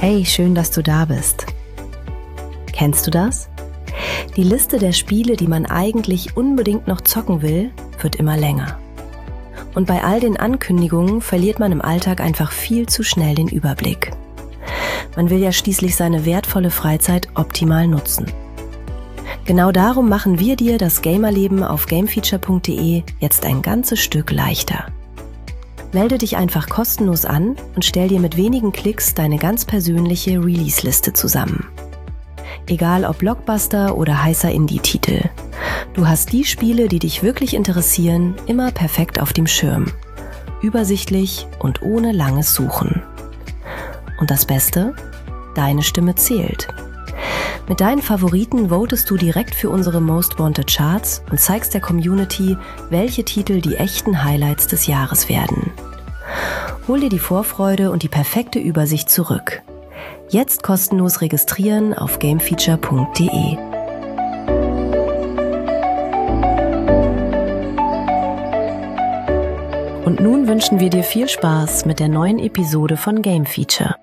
Hey, schön, dass du da bist. Kennst du das? Die Liste der Spiele, die man eigentlich unbedingt noch zocken will, wird immer länger. Und bei all den Ankündigungen verliert man im Alltag einfach viel zu schnell den Überblick. Man will ja schließlich seine wertvolle Freizeit optimal nutzen. Genau darum machen wir dir das Gamerleben auf gamefeature.de jetzt ein ganzes Stück leichter. Melde dich einfach kostenlos an und stell dir mit wenigen Klicks deine ganz persönliche Release-Liste zusammen. Egal ob Blockbuster oder heißer Indie-Titel. Du hast die Spiele, die dich wirklich interessieren, immer perfekt auf dem Schirm. Übersichtlich und ohne langes Suchen. Und das Beste? Deine Stimme zählt. Mit deinen Favoriten votest du direkt für unsere Most Wanted Charts und zeigst der Community, welche Titel die echten Highlights des Jahres werden. Hol dir die Vorfreude und die perfekte Übersicht zurück. Jetzt kostenlos registrieren auf gamefeature.de. Und nun wünschen wir dir viel Spaß mit der neuen Episode von Game Feature.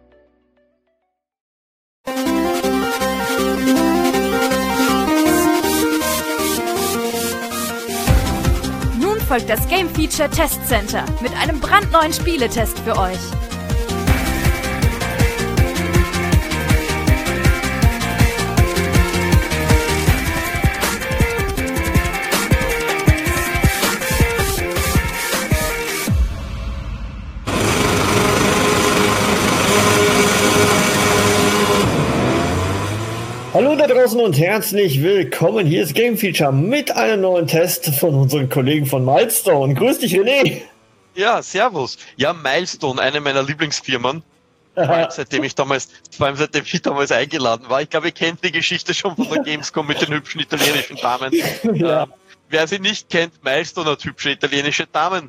Folgt das Game Feature Test Center mit einem brandneuen Spieletest für euch. Hallo da draußen und herzlich willkommen. Hier ist Game Feature mit einem neuen Test von unseren Kollegen von Milestone. Grüß dich, René. Ja, servus. Ja, Milestone, eine meiner Lieblingsfirmen. Vor allem seitdem ich damals eingeladen war. Ich glaube, ihr kennt die Geschichte schon von der Gamescom mit den hübschen italienischen Damen. Ja. Wer sie nicht kennt, Milestone hat hübsche italienische Damen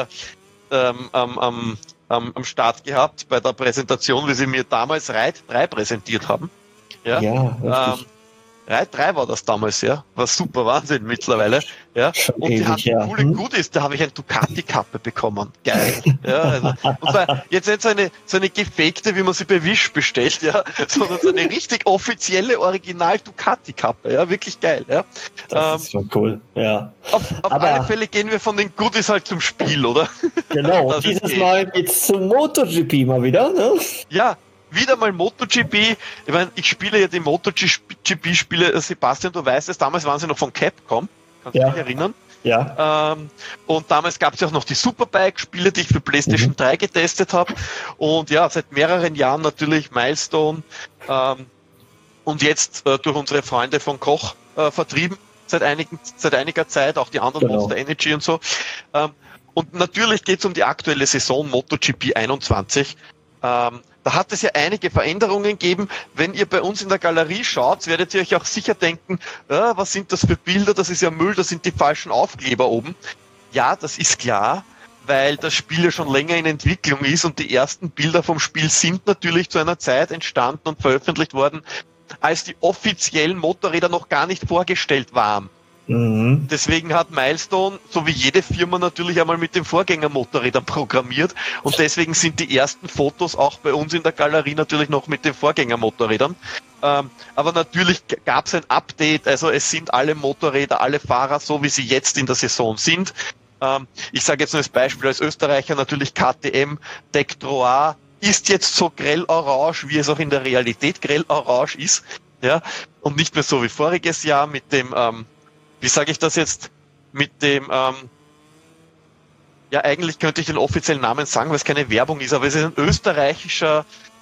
am Start gehabt bei der Präsentation, wie sie mir damals Ride 3 präsentiert haben. Ja, Ride 3 war das damals, ja. War super, Wahnsinn mittlerweile. Ja. Und die hatten coole Goodies, da habe ich eine Ducati-Kappe bekommen. Geil. Ja, also. Und zwar jetzt nicht so eine gefakte, wie man sie bei Wish bestellt, ja, sondern so eine richtig offizielle Original Ducati-Kappe. Ja, wirklich geil. Ja. Das ist schon cool, ja. Auf alle Fälle gehen wir von den Goodies halt zum Spiel, oder? Genau, und dieses Mal geht's zum MotoGP mal wieder, ne? Ja. Wieder mal MotoGP. Ich meine, ich spiele ja die MotoGP-Spiele, Sebastian, du weißt es, damals waren sie noch von Capcom. Kannst du dich erinnern? Ja. Und damals gab es ja auch noch die Superbike-Spiele, die ich für PlayStation 3 getestet habe. Und ja, seit mehreren Jahren natürlich Milestone. Und jetzt durch unsere Freunde von Koch vertrieben, seit einiger Zeit, auch die anderen Monster Energy und so. Und natürlich geht es um die aktuelle Saison MotoGP 21. Da hat es ja einige Veränderungen gegeben. Wenn ihr bei uns in der Galerie schaut, werdet ihr euch auch sicher denken, was sind das für Bilder, das ist ja Müll, das sind die falschen Aufkleber oben. Ja, das ist klar, weil das Spiel ja schon länger in Entwicklung ist und die ersten Bilder vom Spiel sind natürlich zu einer Zeit entstanden und veröffentlicht worden, als die offiziellen Motorräder noch gar nicht vorgestellt waren. Mhm. Deswegen hat Milestone, so wie jede Firma, natürlich einmal mit den Vorgängermotorrädern programmiert und deswegen sind die ersten Fotos auch bei uns in der Galerie natürlich noch mit den Vorgängermotorrädern. Aber natürlich gab es ein Update, also es sind alle Motorräder, alle Fahrer so, wie sie jetzt in der Saison sind. Ich sage jetzt nur als Beispiel, als Österreicher natürlich KTM, Deck Trois ist jetzt so grell orange, wie es auch in der Realität grell orange ist. Ja? Und nicht mehr so wie voriges Jahr mit dem wie sage ich das jetzt, mit dem, ja eigentlich könnte ich den offiziellen Namen sagen, weil es keine Werbung ist, aber es ist ein österreichischer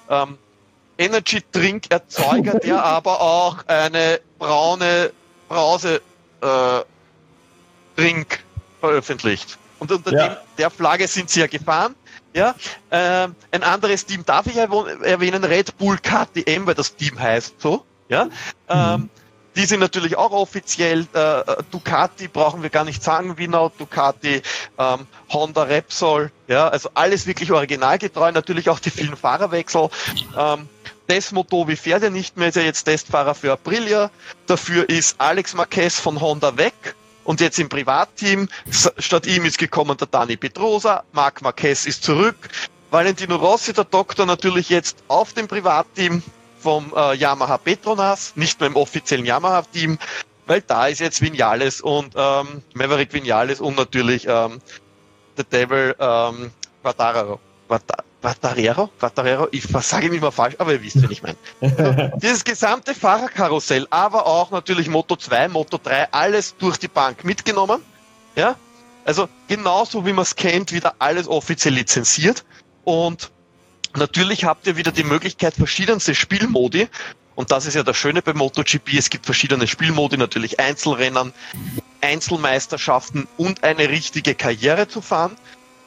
Energy-Drink-Erzeuger, der aber auch eine braune Brause-Drink veröffentlicht. Und unter der Flagge sind sie ja gefahren. Ja, ein anderes Team darf ich erwähnen, Red Bull KTM, weil das Team heißt so. Ja. Die sind natürlich auch offiziell, Ducati brauchen wir gar nicht sagen, Winau, Ducati, Honda, Repsol, ja, also alles wirklich originalgetreu, natürlich auch die vielen Fahrerwechsel. Desmoto, wie fährt er nicht mehr, ist ja jetzt Testfahrer für Aprilia, dafür ist Alex Marquez von Honda weg und jetzt im Privatteam, statt ihm ist gekommen der Dani Pedrosa, Marc Marquez ist zurück, Valentino Rossi, der Doktor, natürlich jetzt auf dem Privatteam vom Yamaha Petronas, nicht mehr im offiziellen Yamaha-Team, weil da ist jetzt Vinales und Maverick Vinales und natürlich The Devil Quartararo. Quartararo? Ich sage ihn immer falsch, aber ihr wisst, wen ich meine. Also, dieses gesamte Fahrerkarussell, aber auch natürlich Moto 2, Moto 3, alles durch die Bank mitgenommen. Ja, also genauso wie man es kennt, wieder alles offiziell lizenziert. Und natürlich habt ihr wieder die Möglichkeit, verschiedenste Spielmodi. Und das ist ja das Schöne bei MotoGP. Es gibt verschiedene Spielmodi, natürlich Einzelrennen, Einzelmeisterschaften und eine richtige Karriere zu fahren.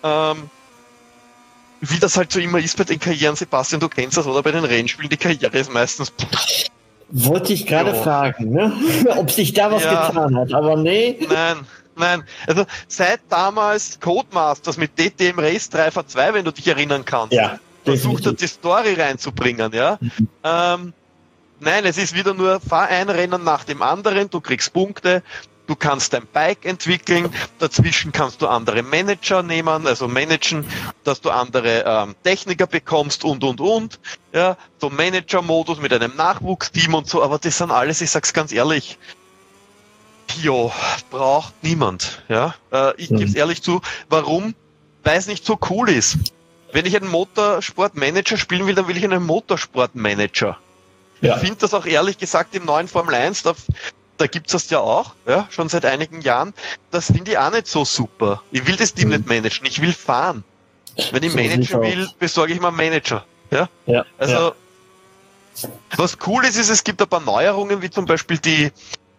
Wie das halt so immer ist bei den Karrieren, Sebastian, du kennst das, oder bei den Rennspielen, die Karriere ist meistens... Wollte ich gerade fragen, ne? Ob sich da was getan hat, aber nee. Nein. Also seit damals Codemasters mit DTM Race Driver 2, wenn du dich erinnern kannst, versucht hat, die Story reinzubringen, ja. Nein, es ist wieder nur, fahr ein Rennen nach dem anderen, du kriegst Punkte, du kannst dein Bike entwickeln, dazwischen kannst du andere Manager nehmen, also managen, dass du andere Techniker bekommst und. Ja, so Manager-Modus mit einem Nachwuchsteam und so, aber das sind alles, ich sag's ganz ehrlich, braucht niemand. Ja, ich gebe es ehrlich zu, warum? Weil es nicht so cool ist. Wenn ich einen Motorsportmanager spielen will, dann will ich einen Motorsportmanager. Ja. Ich finde das auch ehrlich gesagt im neuen Formel 1, da gibt's das ja auch, ja, schon seit einigen Jahren. Das finde ich auch nicht so super. Ich will das Team nicht managen, ich will fahren. Wenn ich managen will, besorge ich mir einen Manager. Ja? Also, was cool ist, es gibt ein paar Neuerungen, wie zum Beispiel die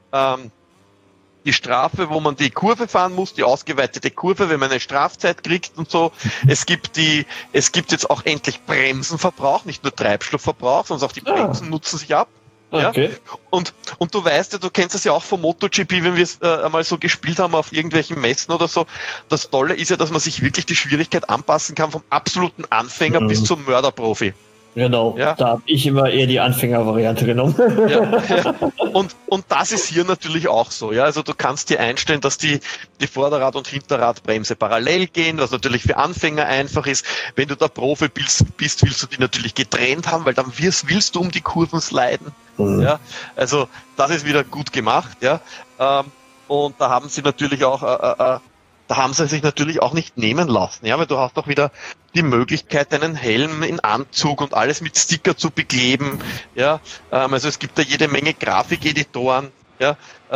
Strafe, wo man die Kurve fahren muss, die ausgeweitete Kurve, wenn man eine Strafzeit kriegt und so. Es gibt jetzt auch endlich Bremsenverbrauch, nicht nur Treibstoffverbrauch, sondern auch die Bremsen nutzen sich ab. Okay. Ja? Und du weißt ja, du kennst das ja auch vom MotoGP, wenn wir es einmal so gespielt haben auf irgendwelchen Messen oder so. Das Tolle ist ja, dass man sich wirklich die Schwierigkeit anpassen kann vom absoluten Anfänger bis zum Mörderprofi. Genau, da habe ich immer eher die Anfängervariante genommen. Und das ist hier natürlich auch so. Ja? Also du kannst dir einstellen, dass die Vorderrad- und Hinterradbremse parallel gehen, was natürlich für Anfänger einfach ist. Wenn du da Profi bist, willst du die natürlich getrennt haben, weil dann willst du um die Kurven sliden. Ja? Also das ist wieder gut gemacht. Ja? Und da haben sie natürlich auch sich natürlich auch nicht nehmen lassen, ja, weil du hast auch wieder die Möglichkeit, deinen Helm in Anzug und alles mit Sticker zu bekleben, ja, also es gibt da jede Menge Grafikeditoren, ja,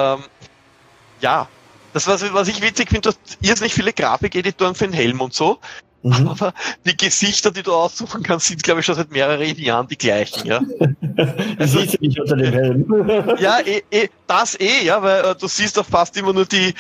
das was ich witzig finde, du hast irrsinnig viele Grafikeditoren für den Helm und so, aber die Gesichter, die du aussuchen kannst, sind, glaube ich, schon seit mehreren Jahren die gleichen, ja. Also, siehst du nicht unter dem Helm. Ja, weil du siehst doch fast immer nur die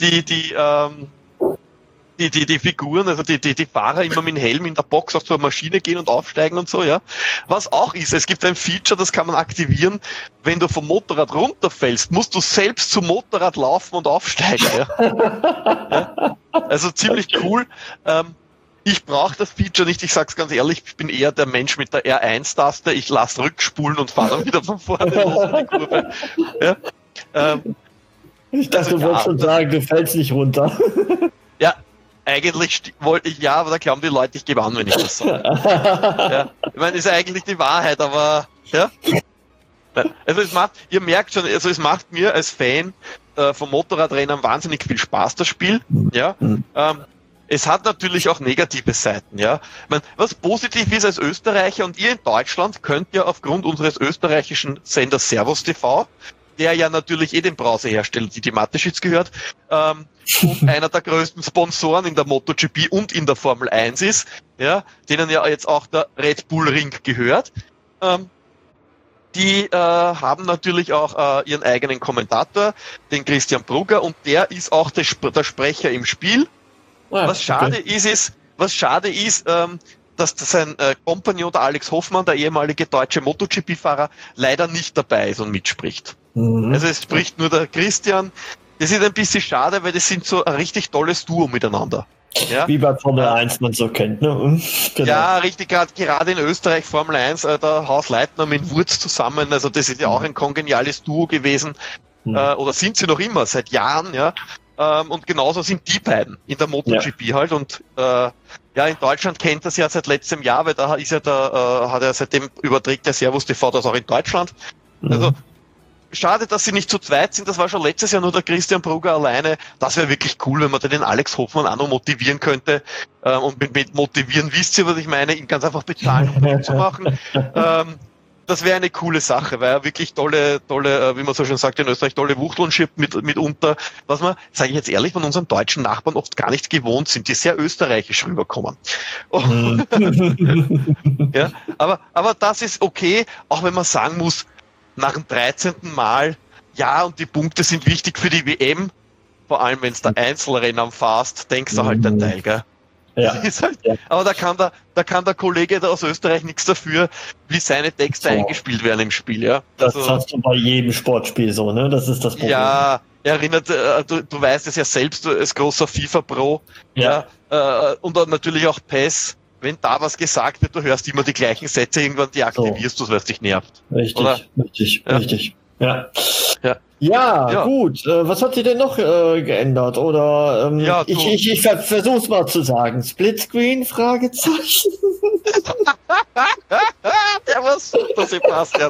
Figuren, also die Fahrer immer mit dem Helm in der Box auf so eine Maschine gehen und aufsteigen und so, ja. Was auch ist, es gibt ein Feature, das kann man aktivieren, wenn du vom Motorrad runterfällst, musst du selbst zum Motorrad laufen und aufsteigen, ja. Also ziemlich cool. Ich brauche das Feature nicht, ich sag's ganz ehrlich, ich bin eher der Mensch mit der R1-Taste, ich lasse rückspulen und fahre dann wieder von vorne los in die Kurve. Ja. Ich dachte, du wolltest schon sagen, du fällst nicht runter. Ja, eigentlich wollte ich aber da glauben die Leute, ich gebe an, wenn ich das sage. Ja. Ich meine, ist ja eigentlich die Wahrheit, aber ja. Also ihr merkt schon, also es macht mir als Fan vom Motorradrennen wahnsinnig viel Spaß, das Spiel. Ja. Es hat natürlich auch negative Seiten, ja. Ich meine, was positiv ist als Österreicher und ihr in Deutschland könnt ja aufgrund unseres österreichischen Senders Servus TV, der ja natürlich den Browserhersteller, die Mateschitz gehört, und einer der größten Sponsoren in der MotoGP und in der Formel 1 ist, ja, denen ja jetzt auch der Red Bull Ring gehört. Die haben natürlich auch ihren eigenen Kommentator, den Christian Brugger, und der ist auch der Sprecher im Spiel. Was schade ist, dass sein Kompagnon, der Alex Hoffmann, der ehemalige deutsche MotoGP-Fahrer, leider nicht dabei ist und mitspricht. Also es spricht nur der Christian. Das ist ein bisschen schade, weil das sind so ein richtig tolles Duo miteinander. Ja? Wie bei Formel 1 man so kennt, ne? Genau. Ja, richtig, gerade in Österreich Formel 1, der Haus Leitner mit Wurz zusammen, also das ist ja auch ein kongeniales Duo gewesen, oder sind sie noch immer, seit Jahren, ja. Und genauso sind die beiden in der MotoGP halt. Und in Deutschland kennt das ja seit letztem Jahr, weil da ist ja hat er seitdem überträgt der Servus TV das auch in Deutschland. Also schade, dass sie nicht zu zweit sind. Das war schon letztes Jahr nur der Christian Brugger alleine. Das wäre wirklich cool, wenn man den Alex Hoffmann auch noch motivieren könnte. Und mit motivieren wisst ihr, was ich meine, ihn ganz einfach bezahlen, um mitzumachen. Das wäre eine coole Sache, weil er wirklich tolle, wie man so schön sagt in Österreich, tolle Wuchteln schippt mitunter, was man, sage ich jetzt ehrlich, von unseren deutschen Nachbarn oft gar nicht gewohnt sind, die sehr österreichisch rüberkommen. Ja, aber das ist okay, auch wenn man sagen muss, nach dem 13. Mal, ja, und die Punkte sind wichtig für die WM, vor allem wenn es der Einzelrennen fährst, denkst du halt einen Teil, gell? Ja. Halt, aber da kann der Kollege da aus Österreich nichts dafür, wie seine Texte eingespielt werden im Spiel, ja. Das hast du bei jedem Sportspiel so, ne? Das ist das Problem. Ja, erinnert, du weißt es ja selbst, du als großer FIFA-Pro, und dann natürlich auch PES, wenn da was gesagt wird, du hörst immer die gleichen Sätze, irgendwann deaktivierst du es, weil es dich nervt. Richtig. Ja, gut. Was hat sie denn noch geändert? Oder ich versuch's mal zu sagen. Splitscreen? Fragezeichen. Der war super, Sebastian.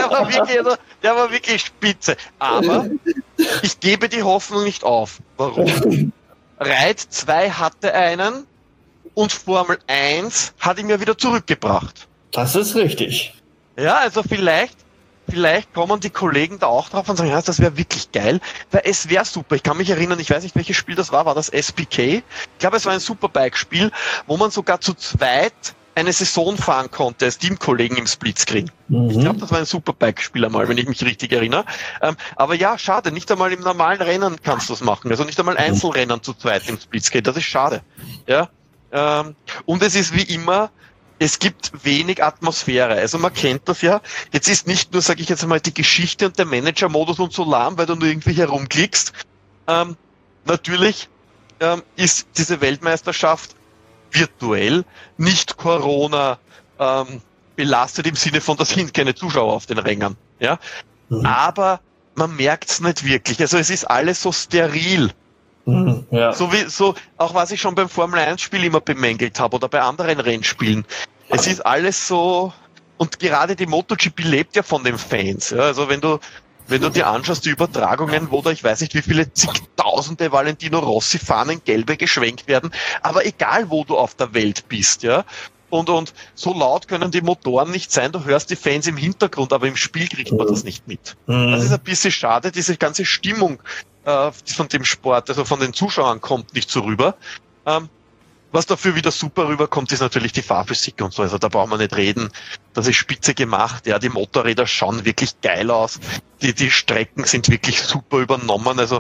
Der war wirklich spitze. Aber ich gebe die Hoffnung nicht auf. Warum? Reit 2 hatte einen und Formel 1 hat ihn ja wieder zurückgebracht. Das ist richtig. Ja, also vielleicht kommen die Kollegen da auch drauf und sagen, ja, das wäre wirklich geil, weil es wäre super. Ich kann mich erinnern, ich weiß nicht, welches Spiel das war das SPK? Ich glaube, es war ein Superbike-Spiel, wo man sogar zu zweit eine Saison fahren konnte als Teamkollegen im Splitscreen. Ich glaube, das war ein Superbike-Spiel einmal, wenn ich mich richtig erinnere. Aber ja, schade, nicht einmal im normalen Rennen kannst du es machen, also nicht einmal Einzelrennen zu zweit im Splitscreen, das ist schade. Ja. Und es ist wie immer, es gibt wenig Atmosphäre. Also man kennt das ja. Jetzt ist nicht nur, sage ich jetzt einmal, die Geschichte und der Manager-Modus und so lahm, weil du nur irgendwie herumklickst. Natürlich ist diese Weltmeisterschaft virtuell, nicht Corona belastet im Sinne von, das sind keine Zuschauer auf den Rängen. Ja? Aber man merkt es nicht wirklich. Also es ist alles so steril. Ja. So auch was ich schon beim Formel-1-Spiel immer bemängelt habe oder bei anderen Rennspielen. Es ist alles so, und gerade die MotoGP lebt ja von den Fans. Ja. Also wenn du dir anschaust, die Übertragungen, wo da ich weiß nicht wie viele zigtausende Valentino Rossi-Fahnen gelbe geschwenkt werden, aber egal wo du auf der Welt bist, ja. Und so laut können die Motoren nicht sein, du hörst die Fans im Hintergrund, aber im Spiel kriegt man das nicht mit. Das ist ein bisschen schade, diese ganze Stimmung von dem Sport, also von den Zuschauern kommt nicht so rüber. Was dafür wieder super rüberkommt, ist natürlich die Fahrphysik und so, also da brauchen wir nicht reden, das ist spitze gemacht, ja, die Motorräder schauen wirklich geil aus, die Strecken sind wirklich super übernommen, also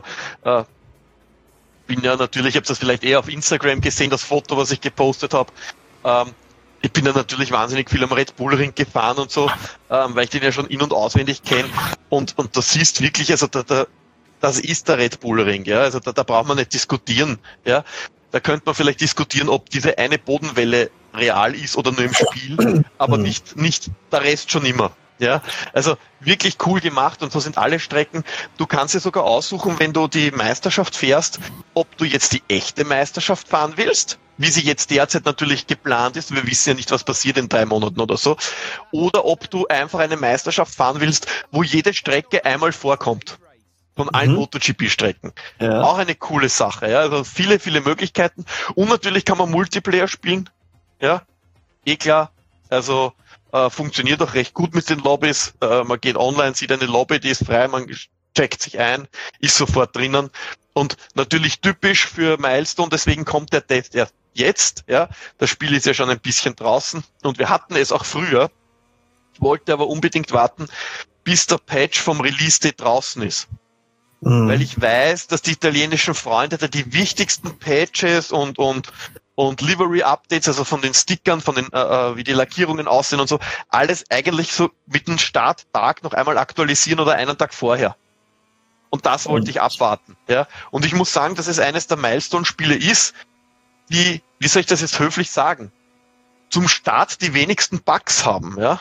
bin ja natürlich, ich habe das vielleicht eher auf Instagram gesehen, das Foto, was ich gepostet habe, ich bin ja natürlich wahnsinnig viel am Red Bull Ring gefahren und so, weil ich den ja schon in- und auswendig kenne und da siehst wirklich, also das ist der Red Bull Ring, ja, also da braucht man nicht diskutieren, ja. Da könnte man vielleicht diskutieren, ob diese eine Bodenwelle real ist oder nur im Spiel, aber nicht der Rest schon immer. Ja, also wirklich cool gemacht und so sind alle Strecken. Du kannst dir sogar aussuchen, wenn du die Meisterschaft fährst, ob du jetzt die echte Meisterschaft fahren willst, wie sie jetzt derzeit natürlich geplant ist. Wir wissen ja nicht, was passiert in 3 Monaten oder so. Oder ob du einfach eine Meisterschaft fahren willst, wo jede Strecke einmal vorkommt. Von allen MotoGP-Strecken. Ja. Auch eine coole Sache. Ja? Also viele, viele Möglichkeiten. Und natürlich kann man Multiplayer spielen. Ja, klar. Also funktioniert auch recht gut mit den Lobbys. Man geht online, sieht eine Lobby, die ist frei, man checkt sich ein, ist sofort drinnen. Und natürlich typisch für Milestone, deswegen kommt der Test erst jetzt. Ja? Das Spiel ist ja schon ein bisschen draußen. Und wir hatten es auch früher. Ich wollte aber unbedingt warten, bis der Patch vom Release-Date draußen ist. Weil ich weiß, dass die italienischen Freunde da die wichtigsten Patches und Livery-Updates, also von den Stickern, von den wie die Lackierungen aussehen und so, alles eigentlich so mit dem Starttag noch einmal aktualisieren oder einen Tag vorher. Und das wollte ich abwarten. Ja. Und ich muss sagen, dass es eines der Milestone-Spiele ist, die, wie soll ich das jetzt höflich sagen, zum Start die wenigsten Bugs haben. Ja.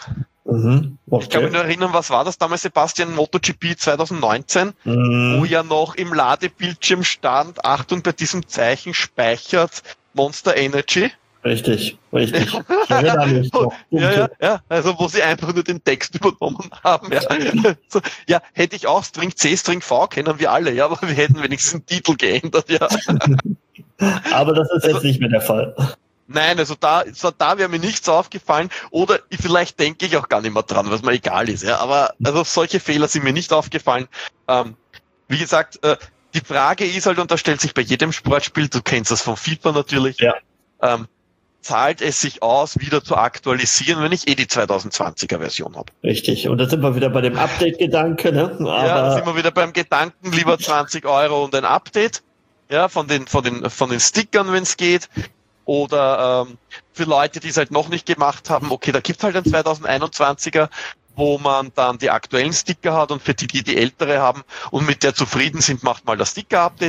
Okay. Ich kann mich nur erinnern, was war das damals, Sebastian, MotoGP 2019, wo ja noch im Ladebildschirm stand, Achtung, bei diesem Zeichen speichert Monster Energy. Richtig. Ich erinnere mich noch. Ja, also wo sie einfach nur den Text übernommen haben. Ja, so, ja, hätte ich auch String C, String V, kennen wir alle, ja, aber wir hätten wenigstens den Titel geändert, ja. Aber das ist jetzt nicht mehr der Fall. Nein, also da wäre mir nichts aufgefallen oder vielleicht denke ich auch gar nicht mehr dran, was mir egal ist. Ja, aber also solche Fehler sind mir nicht aufgefallen. Wie gesagt, die Frage ist halt, und da stellt sich bei jedem Sportspiel, du kennst das von FIFA natürlich, zahlt es sich aus, wieder zu aktualisieren, wenn ich die 2020er Version habe. Richtig, und da sind wir wieder bei dem Update-Gedanke. Ne? Da sind wir wieder beim Gedanken, lieber 20 € und ein Update, ja, von den Stickern, wenn es geht. Oder für Leute, die es halt noch nicht gemacht haben, okay, da gibt es halt einen 2021er, wo man dann die aktuellen Sticker hat und für die ältere haben und mit der zufrieden sind, macht mal das Sticker-Update.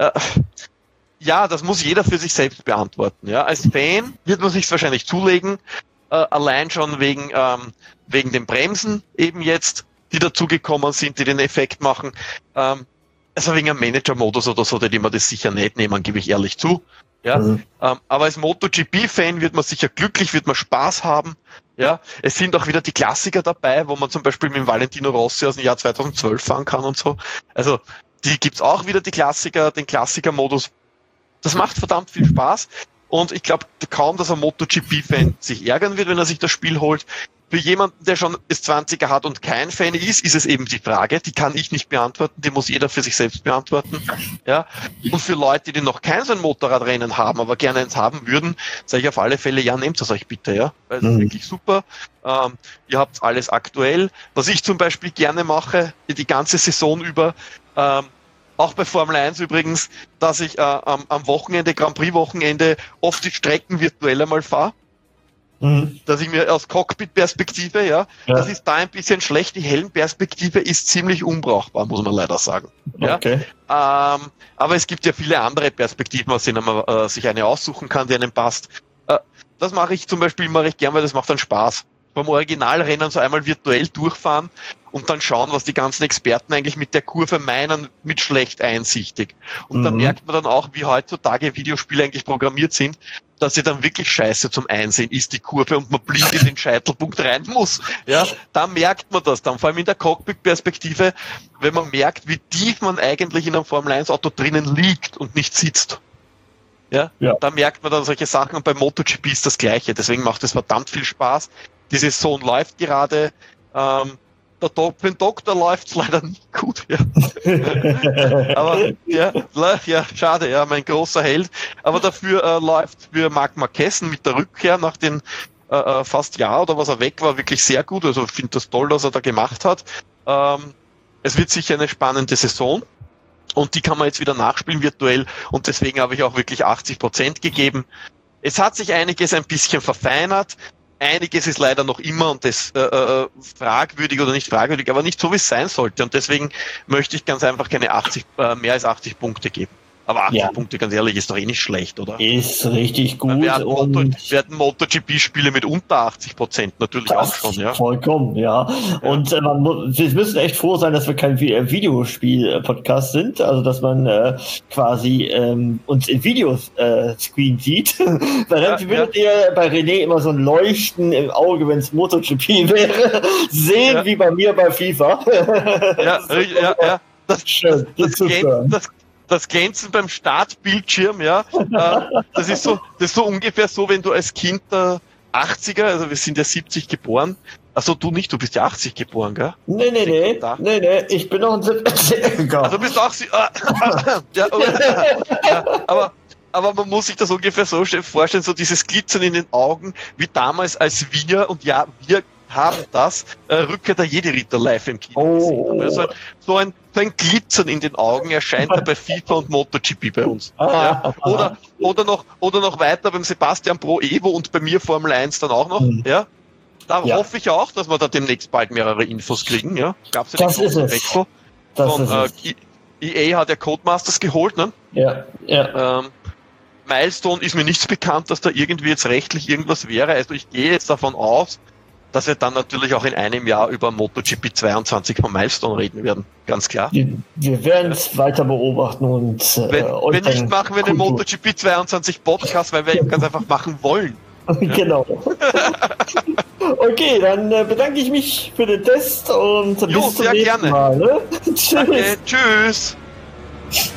Ja, das muss jeder für sich selbst beantworten. Ja, als Fan wird man sich wahrscheinlich zulegen, allein schon wegen den Bremsen eben jetzt, die dazugekommen sind, die den Effekt machen. Also wegen einem Manager-Modus oder so, die man das sicher nicht nehmen, gebe ich ehrlich zu. Ja, aber als MotoGP-Fan wird man sicher glücklich, wird man Spaß haben. Ja, es sind auch wieder die Klassiker dabei, wo man zum Beispiel mit dem Valentino Rossi aus dem Jahr 2012 fahren kann und so. Also die gibt's auch wieder, die Klassiker, den Klassiker-Modus. Das macht verdammt viel Spaß und ich glaube kaum, dass ein MotoGP-Fan sich ärgern wird, wenn er sich das Spiel holt. Für jemanden, der schon das 20er hat und kein Fan ist es eben die Frage, die kann ich nicht beantworten, die muss jeder für sich selbst beantworten. Ja. Und für Leute, die noch kein so ein Motorradrennen haben, aber gerne eins haben würden, sage ich auf alle Fälle, ja, nehmt es euch bitte, ja. Weil es ist wirklich super. Ihr habt alles aktuell. Was ich zum Beispiel gerne mache, die ganze Saison über, auch bei Formel 1 übrigens, dass ich am Wochenende, Grand Prix-Wochenende, oft die Strecken virtuell einmal fahre. Dass ich mir aus Cockpit-Perspektive, das ist da ein bisschen schlecht. Die Helmperspektive ist ziemlich unbrauchbar, muss man leider sagen. Okay. Ja? Aber es gibt ja viele andere Perspektiven, aus denen man sich eine aussuchen kann, die einem passt. Das mache ich zum Beispiel gern, weil das macht dann Spaß. Beim Originalrennen so einmal virtuell durchfahren und dann schauen, was die ganzen Experten eigentlich mit der Kurve meinen, mit schlecht einsichtig. Und dann merkt man dann auch, wie heutzutage Videospiele eigentlich programmiert sind, dass sie dann wirklich scheiße zum Einsehen ist, die Kurve, und man blind in den Scheitelpunkt rein muss. Ja, da merkt man das dann, vor allem in der Cockpit-Perspektive, wenn man merkt, wie tief man eigentlich in einem Formel-1-Auto drinnen liegt und nicht sitzt. Ja, da merkt man dann solche Sachen, und beim MotoGP ist das Gleiche. Deswegen macht es verdammt viel Spaß. Die Saison läuft gerade. Für den Doktor läuft's leider nicht gut. Ja. Aber ja, schade, ja, mein großer Held. Aber dafür läuft für Marc Marquez mit der Rückkehr nach den fast Jahr oder was er weg war, wirklich sehr gut. Also ich finde das toll, was er da gemacht hat. Es wird sicher eine spannende Saison. Und die kann man jetzt wieder nachspielen virtuell. Und deswegen habe ich auch wirklich 80% gegeben. Es hat sich einiges ein bisschen verfeinert. Einiges ist leider noch immer und das fragwürdig oder nicht fragwürdig, aber nicht so, wie es sein sollte. Und deswegen möchte ich ganz einfach keine mehr als 80 Punkte geben. Aber 80 Punkte, ganz ehrlich, ist doch eh nicht schlecht, oder? Ist richtig gut. Wir hatten MotoGP-Spiele mit unter 80% natürlich auch schon, ja. Vollkommen, ja. Und wir müssen echt froh sein, dass wir kein Videospiel-Podcast sind, also dass man quasi uns in Videoscreen sieht. Weil dann würdet ihr bei René immer so ein Leuchten im Auge, wenn es MotoGP wäre, sehen wie bei mir bei FIFA. Ja. Das Glänzen beim Startbildschirm, ja, das ist so ungefähr so, wenn du als Kind 80er, also wir sind ja 70 geboren, also du nicht, du bist ja 80 geboren, gell? Nee, ich bin noch ein 70er. Also du bist auch, aber man muss sich das ungefähr so vorstellen, so dieses Glitzern in den Augen, wie damals als wir haben das Rückkehr der Jedi-Ritter live im Kino gesehen. Also so ein Glitzern in den Augen erscheint da bei FIFA und MotoGP bei uns. Ja? Oder noch weiter beim Sebastian Pro Evo und bei mir Formel 1 dann auch noch. Ja? Da hoffe ich auch, dass wir da demnächst bald mehrere Infos kriegen. Ja? Gab's ja den großen Wechsel. EA hat ja Codemasters geholt, ne? Ja. Milestone ist mir nichts bekannt, dass da irgendwie jetzt rechtlich irgendwas wäre. Also ich gehe jetzt davon aus, dass wir dann natürlich auch in einem Jahr über MotoGP 22 von Milestone reden werden. Ganz klar. Wir werden es weiter beobachten und wenn nicht, machen wir den MotoGP 22 Podcast, weil wir ihn ganz einfach machen wollen. Genau. Okay, dann bedanke ich mich für den Test und bis zum nächsten Mal. Ne? Tschüss. Danke, tschüss.